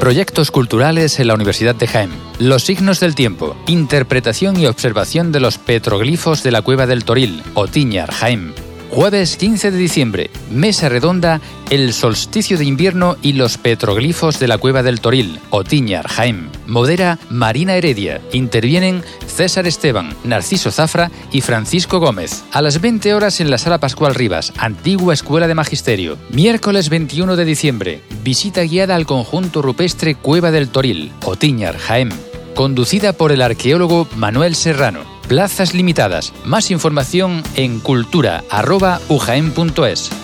Proyectos culturales en la Universidad de Jaén. Los signos del tiempo. Interpretación y observación de los petroglifos de la Cueva del Toril, Otíñar, Jaén. Jueves 15 de diciembre, mesa redonda, el solsticio de invierno y los petroglifos de la Cueva del Toril, Otíñar, Jaén. Modera Marina Heredia. Intervienen César Esteban, Narciso Zafra y Francisco Gómez. A las 20 horas en la Sala Pascual Rivas, Antigua Escuela de Magisterio. Miércoles 21 de diciembre, visita guiada al conjunto rupestre Cueva del Toril, Otíñar, Jaén. Conducida por el arqueólogo Manuel Serrano. Plazas limitadas. Más información en cultura@ujaen.es.